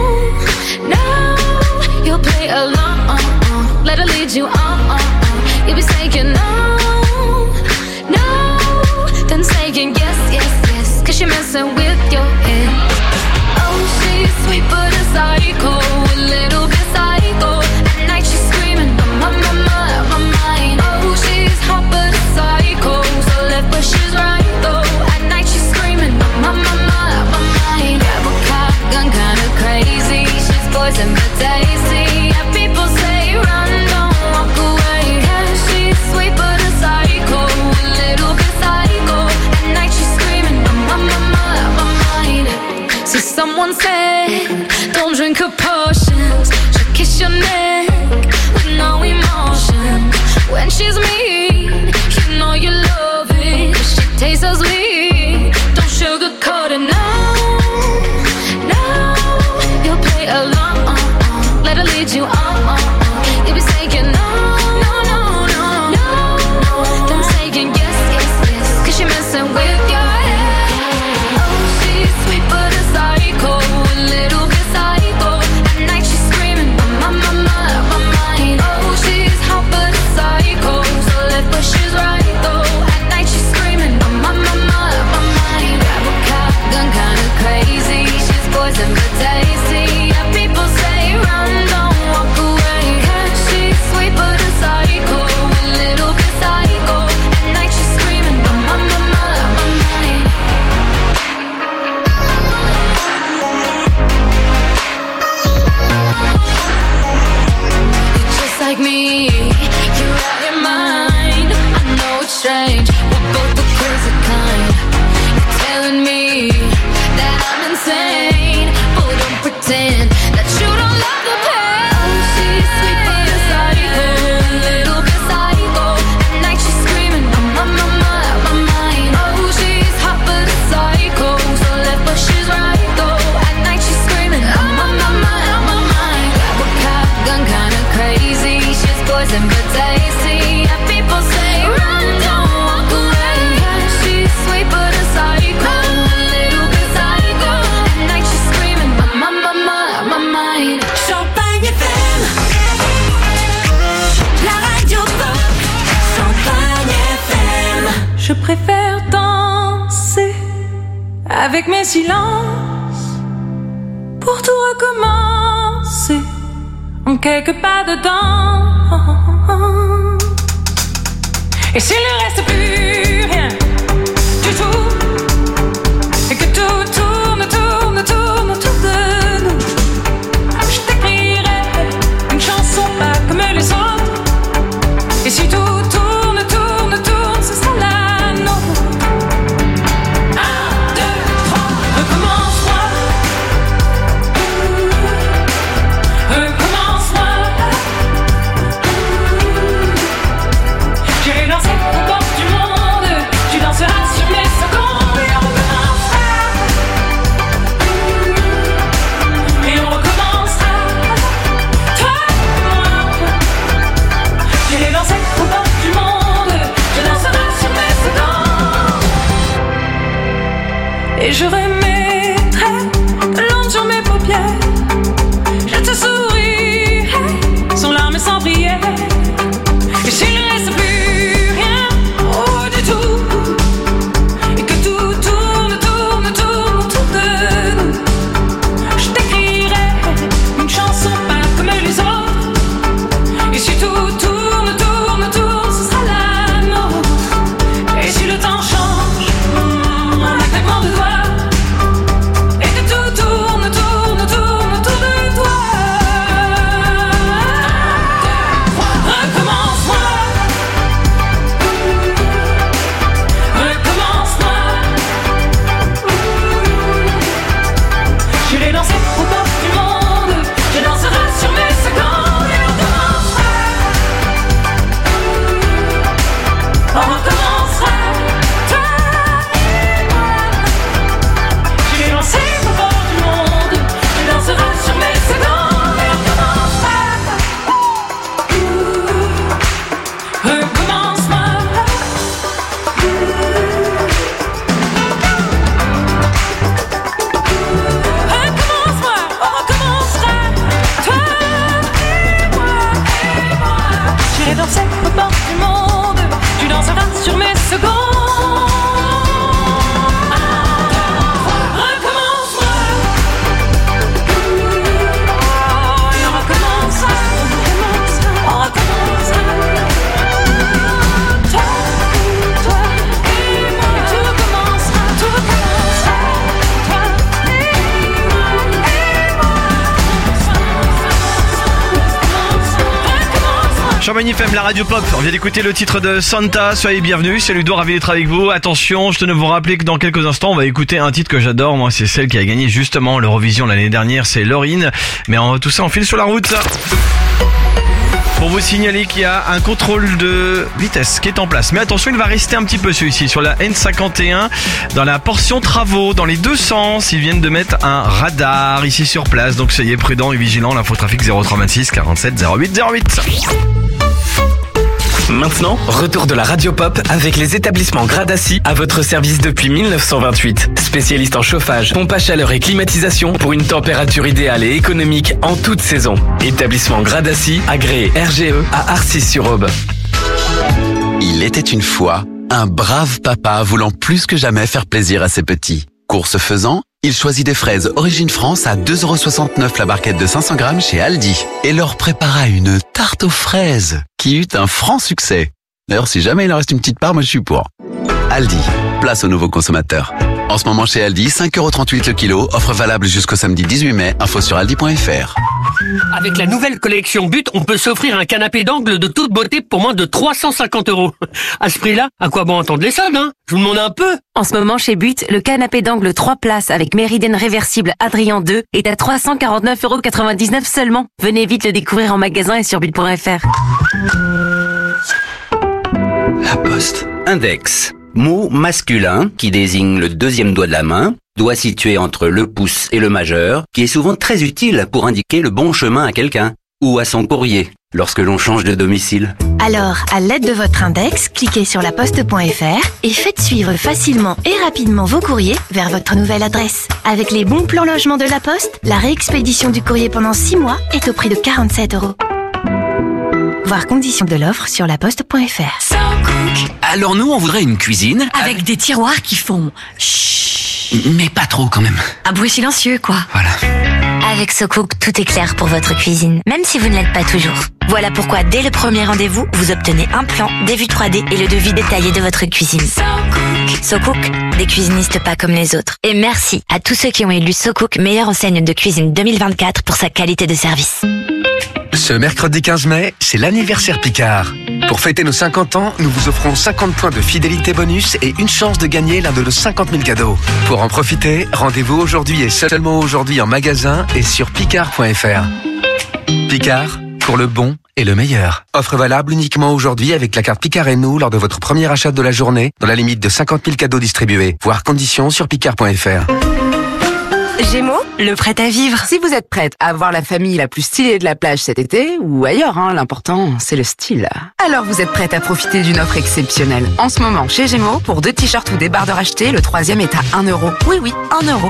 no. You'll play along, let her lead you on. You'll be saying no, no, then saying yes, yes, yes, cause you're messing with your head. Oh, she's sweet but a psycho, a little bit psycho. At night she's screaming, I'm on my mind, my mind. Oh, she's hot but a psycho, so left but she's right though. At night she's screaming, I'm on my mind, my mind. Grab a cop gun, kinda crazy. She's poison but tasty. Yeah, people say run, don't walk away. Yeah, she's sweet but a psycho, a little bit psycho. At night she's screaming, I'm on my mind, my mind. So someone said, don't drink her potions. She'll kiss your neck with no emotion. When she's mean, you know you love it. She tastes so sweet, don't sugarcoat it, no, no. You'll play along, let her lead you on. You'll be saying no, no, no, no, no. Then saying yes, yes, yes, cause you're messing with your head. Oh, she's sweet but a psycho, a little bit psycho. At night she's screaming, I'm on my mind, my mind. Oh, she's hot but a psycho, so left but she's right though. At night she's screaming, I'm on my mind, my mind. Grab a cop gun, kinda crazy. She's poison but tasty. Yeah, people say run, don't walk away. Cause she's sweet but a psycho, a little bit psycho. At night she's screaming, I'm on my mind, my mind. You're just like me, you're out your mind. I know it's strange, we're both the crazy kind. You're telling me that I'm insane, but don't pretend that you don't love the pain. Oh, she's sweet but a psycho, a little bit psycho. At night she's screaming, I'm on my mind, my mind. Oh, she's hot but a psycho, so left but she's right though. At night she's screaming, I'm on my mind, my mind. Grab a cop gun, kinda crazy. She's poison but tasty. Yeah, people say run, don't walk away. Yeah, she's sweet but a psycho, a little bit psycho. At night she's screaming, I'm on my mind, my mind. Champagne F M. La radio pop. Champagne F M. Je préfère danser avec mes silences pour tout recommencer en quelques pas dedans. Et s'il ne reste plus rien du tout et que tout Champagne F M, la radio pop. On vient d'écouter le titre de Santa. Soyez bienvenus. C'est Ludo, ravi d'être avec vous. Attention, je tenais à vous rappeler que dans quelques instants, on va écouter un titre que j'adore. Moi, c'est celle qui a gagné justement l'Eurovision l'année dernière. C'est Lauryn. Mais en, tout ça, on file sur la route. Pour vous signaler qu'il y a un contrôle de vitesse qui est en place. Mais attention, il va rester un petit peu celui-ci sur la N cinquante et un dans la portion travaux, dans les deux sens. Ils viennent de mettre un radar ici sur place. Donc soyez prudents et vigilants. L'infotrafic zéro trois vingt-six quarante-sept zéro huit zéro huit. Maintenant, retour de la radio pop avec les établissements Gradaci à votre service depuis mille neuf cent vingt-huit. Spécialiste en chauffage, pompe à chaleur et climatisation pour une température idéale et économique en toute saison. Établissement Gradaci, agréé R G E à Arcis-sur-Aube. Il était une fois un brave papa voulant plus que jamais faire plaisir à ses petits. Course faisant, il choisit des fraises Origine France à deux euros soixante-neuf la barquette de cinq cents grammes chez Aldi et leur prépara une tarte aux fraises qui eut un franc succès. D'ailleurs, si jamais il en reste une petite part, moi je suis pour. Aldi, place aux nouveaux consommateurs. En ce moment chez Aldi, cinq euros trente-huit le kilo, offre valable jusqu'au samedi dix-huit mai, info sur aldi point f r. Avec la nouvelle collection But, on peut s'offrir un canapé d'angle de toute beauté pour moins de trois cent cinquante euros. À ce prix-là, à quoi bon entendre les soldes, hein? Je vous demande un peu. En ce moment, chez But, le canapé d'angle trois places avec méridienne réversible Adrien deux est à trois cent quarante-neuf euros quatre-vingt-dix-neuf seulement. Venez vite le découvrir en magasin et sur but point f r. La Poste. Index. Mot masculin qui désigne le deuxième doigt de la main, doigt situé entre le pouce et le majeur, qui est souvent très utile pour indiquer le bon chemin à quelqu'un ou à son courrier lorsque l'on change de domicile. Alors, à l'aide de votre index, cliquez sur laposte point f r et faites suivre facilement et rapidement vos courriers vers votre nouvelle adresse. Avec les bons plans logement de la Poste, la réexpédition du courrier pendant six mois est au prix de quarante-sept euros. Voir conditions de l'offre sur laposte point f r. Alors nous, on voudrait une cuisine Avec des tiroirs qui font chut. Mais pas trop quand même. Un bruit silencieux, quoi. Voilà. Avec SoCook, tout est clair pour votre cuisine, même si vous ne l'êtes pas toujours. Voilà pourquoi, dès le premier rendez-vous, vous obtenez un plan, des vues trois D et le devis détaillé de votre cuisine. SoCook, des cuisinistes pas comme les autres. Et merci à tous ceux qui ont élu SoCook meilleure enseigne de cuisine deux mille vingt-quatre pour sa qualité de service. Ce mercredi quinze mai, c'est l'anniversaire Picard. Pour fêter nos cinquante ans, nous vous offrons cinquante points de fidélité bonus et une chance de gagner l'un de nos cinquante mille cadeaux. Pour en profiter, rendez-vous aujourd'hui et seulement aujourd'hui en magasin et sur picard point f r. Picard, pour le bon et le meilleur. Offre valable uniquement aujourd'hui avec la carte Picard et nous lors de votre premier achat de la journée, dans la limite de cinquante mille cadeaux distribués. Voir conditions sur picard point f r. Gémeaux, le prêt à vivre. Si vous êtes prête à avoir la famille la plus stylée de la plage cet été, ou ailleurs, hein, l'important, c'est le style. Alors vous êtes prête à profiter d'une offre exceptionnelle. En ce moment, chez Gémeaux, pour deux t-shirts ou débardeurs achetés, le troisième est à un euro. Oui, oui, un euro.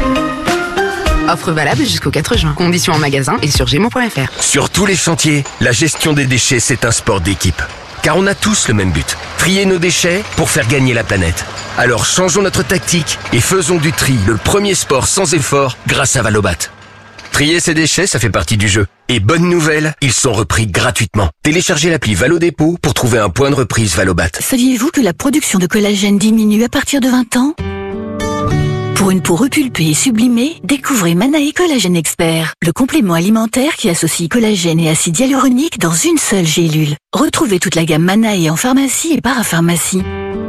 Offre valable jusqu'au quatre juin. Conditions en magasin et sur gémeaux point f r. Sur tous les chantiers, la gestion des déchets, c'est un sport d'équipe. Car on a tous le même but, trier nos déchets pour faire gagner la planète. Alors changeons notre tactique et faisons du tri le premier sport sans effort grâce à Valobat. Trier ses déchets, ça fait partie du jeu. Et bonne nouvelle, ils sont repris gratuitement. Téléchargez l'appli Valodépôt pour trouver un point de reprise Valobat. Saviez-vous que la production de collagène diminue à partir de vingt ans ? Pour une peau repulpée et sublimée, découvrez Manae Collagène Expert, le complément alimentaire qui associe collagène et acide hyaluronique dans une seule gélule. Retrouvez toute la gamme Manae en pharmacie et parapharmacie.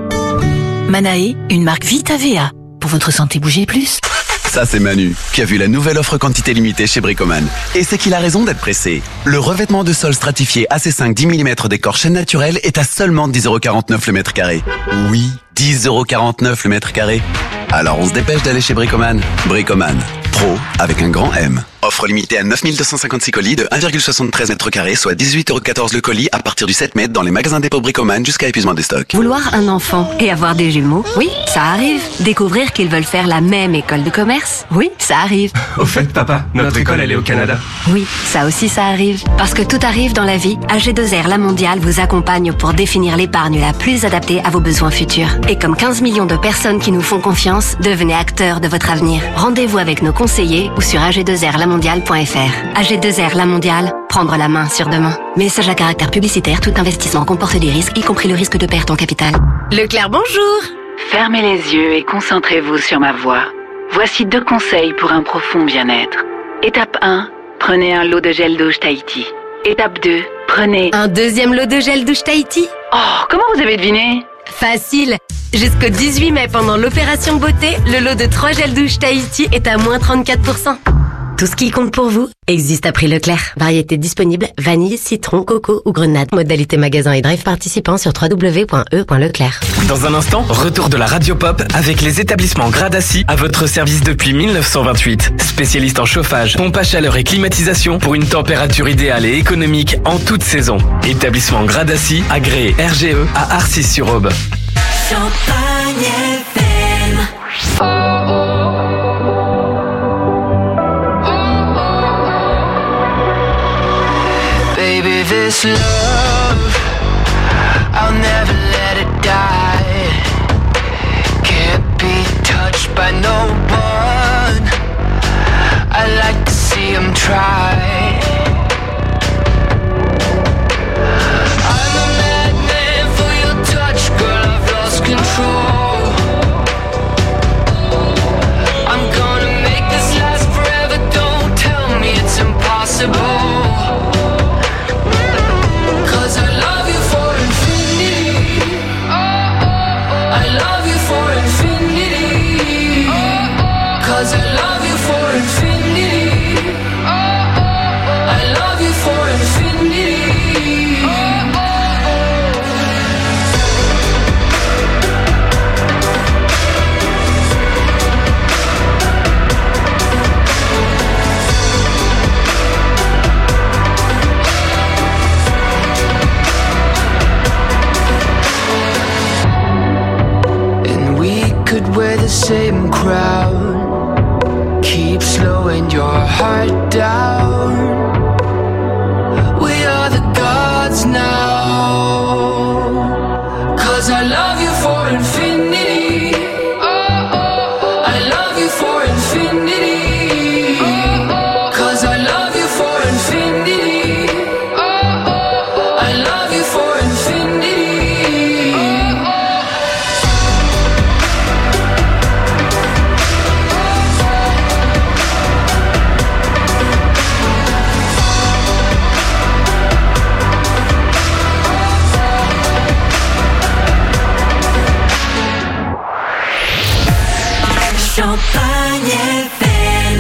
Manae, une marque Vita V A. Pour votre santé, bougez plus. Ça, c'est Manu, qui a vu la nouvelle offre quantité limitée chez Bricoman. Et c'est qu'il a raison d'être pressé. Le revêtement de sol stratifié A C cinq dix millimètres décor chaîne naturelle est à seulement dix euros quarante-neuf le mètre carré. Oui, dix euros quarante-neuf le mètre carré. Alors on se dépêche d'aller chez Bricoman. Bricoman, pro avec un grand M. Offre limitée à neuf mille deux cent cinquante-six colis de un virgule soixante-treize mètres carrés, soit dix-huit euros quatorze le colis à partir du sept mai dans les magasins dépôt Bricoman jusqu'à épuisement des stocks. Vouloir un enfant et avoir des jumeaux, oui, ça arrive. Découvrir qu'ils veulent faire la même école de commerce, oui, ça arrive. Au fait, papa, notre école, elle est au Canada. Oui, ça aussi, ça arrive. Parce que tout arrive dans la vie, A G deux R La Mondiale vous accompagne pour définir l'épargne la plus adaptée à vos besoins futurs. Et comme quinze millions de personnes qui nous font confiance, devenez acteurs de votre avenir. Rendez-vous avec nos conseillers ou sur a g deux r la mondiale point f r. A G deux R La Mondiale, prendre la main sur demain. Message à caractère publicitaire, tout investissement comporte des risques, y compris le risque de perte en capital. Leclerc, bonjour. Fermez les yeux et concentrez-vous sur ma voix. Voici deux conseils pour un profond bien-être. Étape un, prenez un lot de gel douche Tahiti. Étape deux. Prenez... Un deuxième lot de gel douche Tahiti. Oh, comment vous avez deviné? Facile. Jusqu'au dix-huit mai, pendant l'opération beauté, le lot de trois gels douche Tahiti est à moins trente-quatre pour cent. Tout ce qui compte pour vous existe à prix Leclerc. Variété disponible, vanille, citron, coco ou grenade. Modalité magasin et drive participant sur w w w point e point leclerc. Dans un instant, retour de la Radio Pop avec les établissements Gradaci à votre service depuis mille neuf cent vingt-huit. Spécialiste en chauffage, pompe à chaleur et climatisation pour une température idéale et économique en toute saison. Établissement Gradaci, agréé R G E à Arcis-sur-Aube. Champagne F M. Baby, this love, I'll never let it die. Can't be touched by no one. I like to see him try. I'm a madman for your touch, girl, I've lost control. I'm gonna make this last forever, don't tell me it's impossible. Wear the same crown, keep slowing your heart down. We are the gods now, 'cause I love you for infinity. I love you for infinity, 'cause I love you for infinity. I love you for infinity. Champagne F M.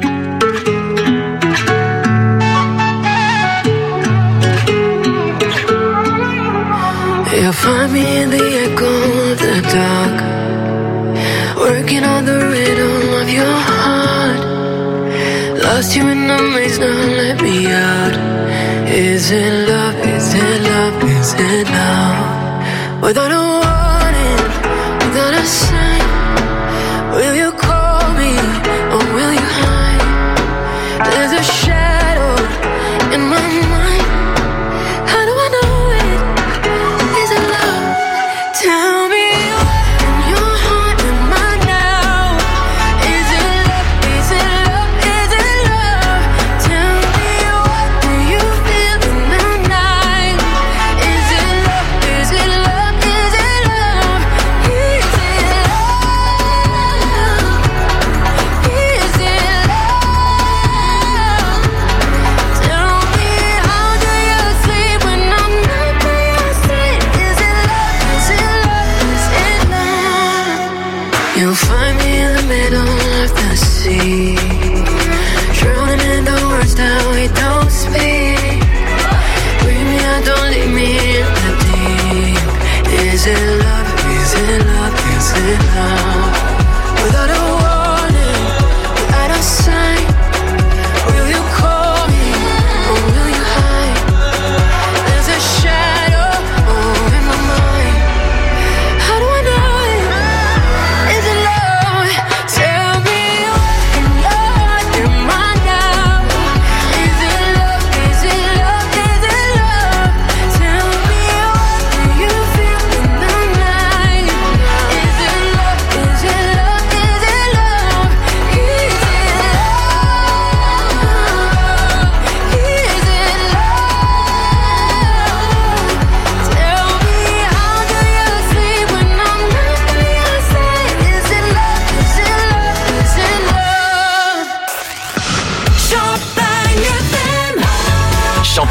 You'll find me in the echo of the dark, working on the rhythm of your heart. Lost you in the maze, now let me out. Is it love, is it love, is it love? Without a warning, without a sign, will you call me or will you hide? There's a shadow in my mind. How do I know it? Is it love? Tell me what in your heart am I now? Is it love? Is it love? Is it love? Tell me what do you feel in the night? Is it love? Is it love? Is it love?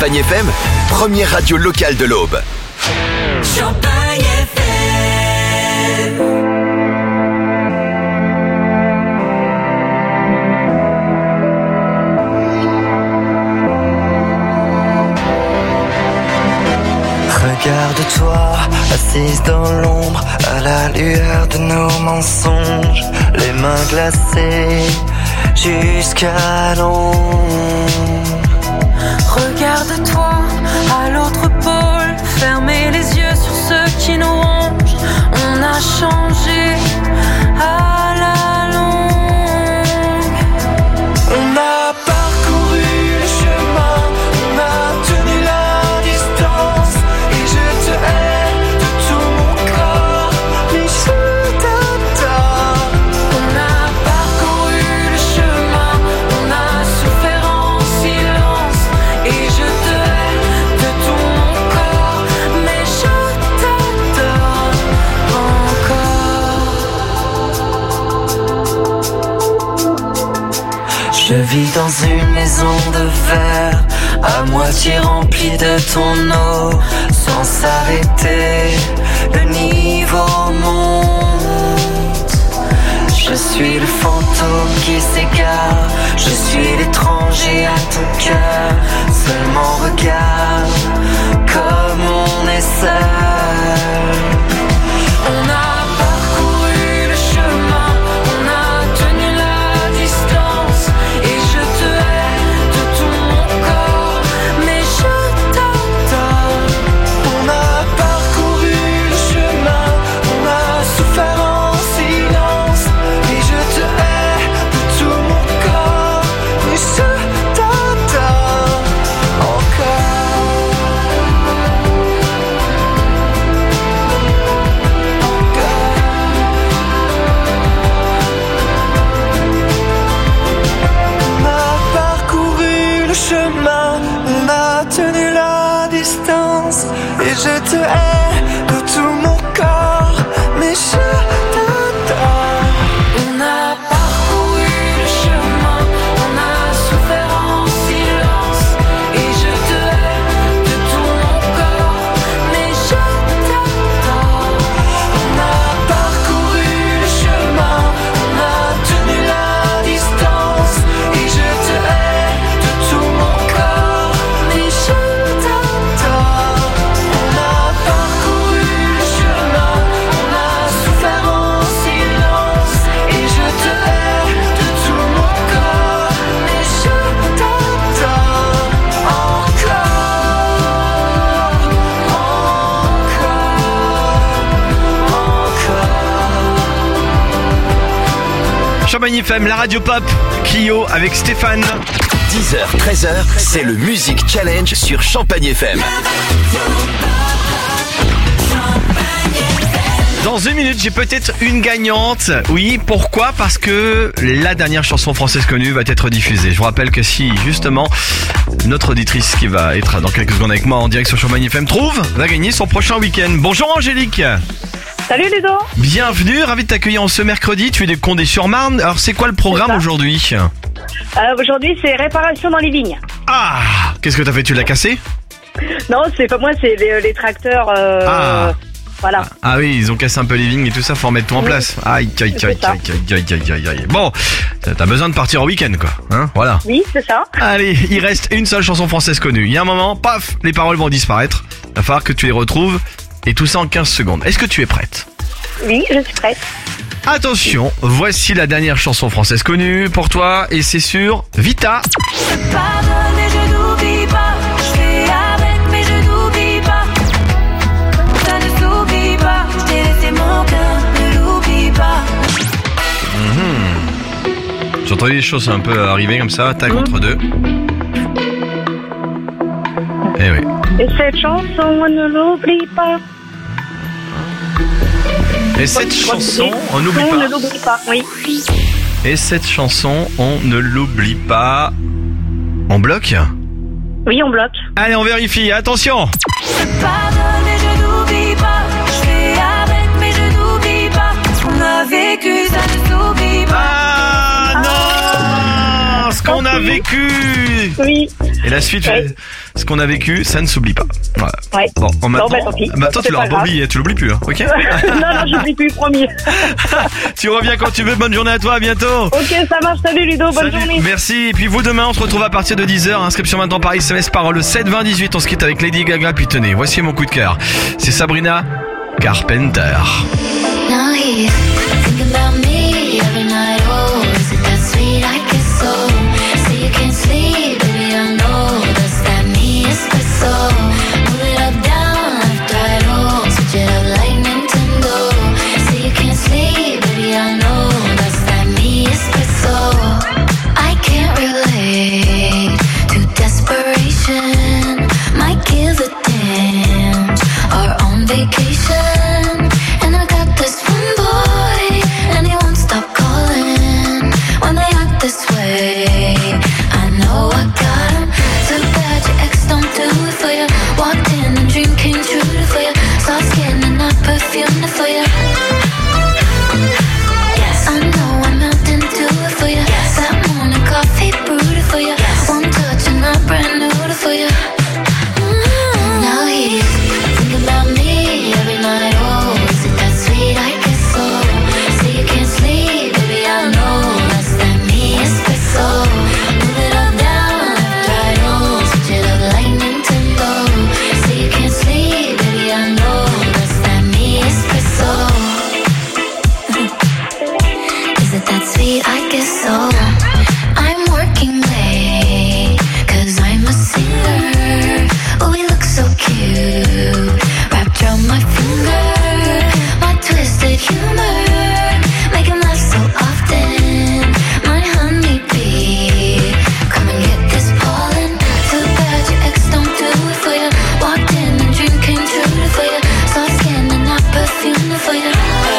Champagne F M, première radio locale de l'Aube. Champagne F M. Regarde-toi, assise dans l'ombre, à la lueur de nos mensonges, les mains glacées jusqu'à l'ombre. Regarde-toi à l'autre pôle, fermez les yeux sur ceux qui nous rongent. On a changé à la longue. On a parcouru le chemin, on a tenu la distance, et je te hais de tout mon corps, mais je t'adore. On a parcouru le chemin, on a souffert en silence, et je te hais de tout mon corps, mais je t'adore encore. Je vis dans une maison de verre, à moitié remplie de ton eau, sans s'arrêter, le niveau monte. Je suis le fantôme qui s'égare, je suis l'étranger à ton cœur. Seulement regarde comme on est seul. On a parcouru le chemin, on a tenu la distance, et je te hais de tout mon corps, mais je t'adore. On a parcouru le chemin, on a souffert en silence, et je te hais de tout mon corps, mais je t'adore encore. On a parcouru le chemin, on a tenu la distance, et je te hais de tout mon corps, mais je t'adore. On a parcouru le chemin, on a souffert en silence, et je te hais de tout mon corps, mais je t'adore. On a parcouru le chemin, on a tenu la distance, et je te hais de tout mon corps, mais je t'adore. On a parcouru le chemin, on a souffert en silence, et je te hais de tout mon corps, mais je t'adore encore, encore. Champagne F M, la radio pop, Clio avec Stéphane. dix heures, treize heures, c'est le Music Challenge sur Champagne F M. Dans une minute, j'ai peut-être une gagnante. Oui, pourquoi ? Parce que la dernière chanson française connue va être diffusée. Je vous rappelle que si, justement, notre auditrice qui va être dans quelques secondes avec moi en direct sur Champagne F M trouve, va gagner son prochain week-end. Bonjour Angélique. Salut Ludo. Bienvenue, ravi de t'accueillir en ce mercredi. Tu es de Condé-sur-Marne. Alors, c'est quoi le programme aujourd'hui ? Euh, Aujourd'hui, c'est réparation dans les vignes. Ah, qu'est-ce que t'as fait ? Tu l'as cassé ? Non, c'est pas moi, c'est les, les tracteurs. Euh, Ah. Voilà. Ah oui, ils ont cassé un peu les vignes et tout ça, faut remettre tout en Oui. place. Aïe, aïe, C'est aïe, ça. aïe, aïe, aïe, aïe, aïe, aïe. Bon, t'as besoin de partir en week-end, quoi. Hein, voilà. Oui, c'est ça. Allez, il reste une seule chanson française connue. Il y a un moment, paf, les paroles vont disparaître. Il va falloir que tu les retrouves. Et tout ça en quinze secondes. Est-ce que tu es prête ? Oui, je suis prête. Attention, voici la dernière chanson française connue pour toi. Et c'est sur Vita. Pardonne et je n'oublie pas, je fais avec mais je n'oublie pas. Ça ne s'oublie pas, je t'ai laissé mon cœur, ne l'oublie pas. Mhm. J'ai entendu des choses un peu arriver comme ça, tac entre deux. Eh oui. Et cette chanson, on ne l'oublie pas. Et cette chanson, on n'oublie On ne pas. l'oublie pas, oui. Et cette chanson, on ne l'oublie pas. On bloque ? Oui, on bloque. Allez, on vérifie. Attention. Pardonne et je n'oublie pas, je fais avec mais je n'oublie pas. On a vécu, ça ne s'oublie pas. Ah non, ce qu'on a vécu. Oui. Et la suite, Ouais. ce qu'on a vécu, ça ne s'oublie pas. Voilà. Ouais. Bon, en maintenant, Bon, bah, tant pis. maintenant C'est tu l'auras pas pas grave. oublié, tu l'oublies plus, hein, ok? non, non, j'oublie plus, promis. Tu reviens quand tu veux, bonne journée à toi, à bientôt. Ok, ça marche, salut Ludo, bonne Salut, journée. merci. Et puis vous, demain, on se retrouve à partir de dix heures. Inscription maintenant par S M S par le sept vingt dix-huit. On se quitte avec Lady Gaga. Puis tenez, voici mon coup de cœur. C'est Sabrina Carpenter. Now he's thinking about me every night. Oh, is it that sweet? I guess so. Say you can't sleep, baby, I know that's that me espresso. Move it up, down, left, right, oh, switch it up like Nintendo. Say you can't sleep, baby, I know that's that me espresso. I can't relate to desperation. Might give a damn. Or on vacation. And I got this one boy, and he won't stop calling. When they act this way, I know I got him. Too bad your ex don't do it for you. Walked in and dream came true for you. Soft skin and not perfume for you. Yes, I know I'm out and do it for you. Yes, that morning coffee brewed for you. Yes, one touch and I'm brand new for you. Mm. Now he's thinking about me every night. Oh, is it that sweet? I guess so. Say you can't sleep, baby, I know that's that me espresso. Move it up, down, left, right, oh, switch it up like Nintendo. Say you can't sleep, baby, I know that's that me espresso. Is it that sweet? I guess so. I'm working late, cause I'm a singer. Oh, we look so cute, wrapped around my finger. My twisted humor, make him laugh so often. My honeybee, come and get this pollen. Too bad your ex don't do it for you. Walked in and dream came true for you. Soft skin and not perfume for you.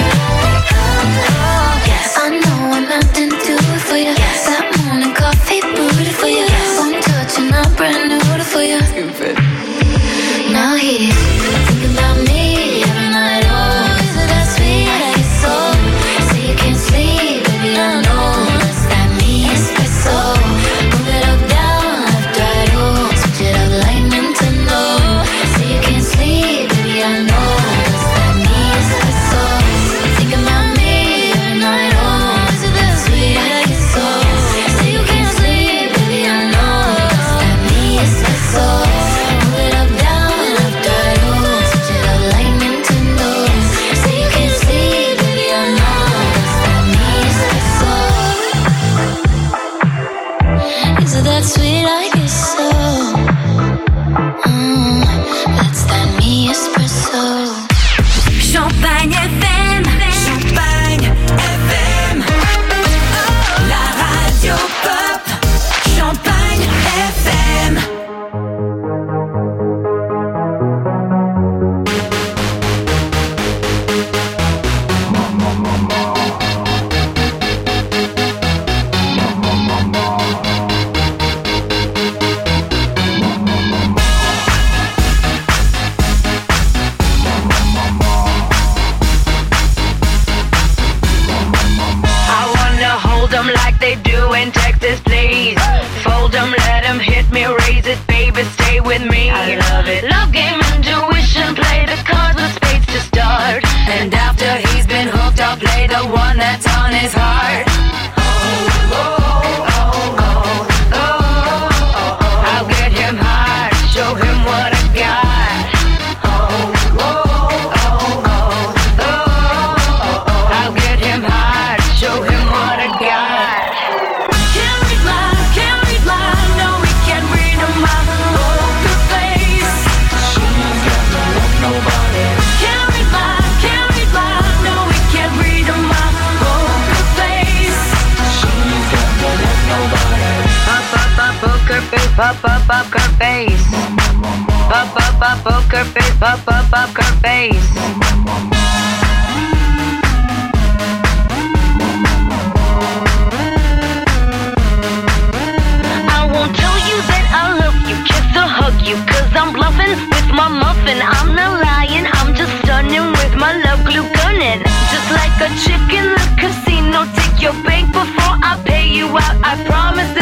Yes, I know I'm out and do it for you. Yes, that morning coffee brewed for you. Yes, one touch and I'm brand new for you. Stupid. Now he's thinking about me every night. Oh, is it that sweet? I guess so. Say you can't sleep, baby, I know that's that me espresso. Move it up, down, left, right, oh, switch it up like Nintendo. Say you can't sleep, baby, I know that's that me espresso. Thinking about me every night. Oh, is it that sweet? I guess so. Say you can't sleep, baby, I know that's that me espresso. Move it up, down, left, right, oh, switch it up like Nintendo. Say you can't sleep, baby, I know that's that me espresso. Is it that sweet? I guess so. Mm, that's that me espresso. Champagne F M. Champagne F M. La radio pop. Champagne F M. I wanna hold 'em like they do in Texas, please. Fold 'em, let 'em hit me, raise it, baby, stay with me. I love it. Love game, intuition, play the cards with spades to start. And after he's been hooked, I'll play the one that's on his heart. Oh, oh, oh, oh, oh, oh, oh. I'll get him hard, show him what I got. Oh, oh, oh, oh, oh, oh, oh. I'll get him hard, show him what I got. Can't read my, can't read my, no, we can't read my poker face. She's got no love, nobody. Can't read my, can't read my, no, we can't read my poker face. She's got no love, nobody. Pop up up poker face, pop up up her face. Pop up up poker face, pop up up her face. I won't tell you that I love you, kiss or hug you, cause I'm bluffing with my muffin. I'm not lying, I'm just stunning with my love glue gunning. Just like a chick in the casino, take your bank before I pay you out. I promise that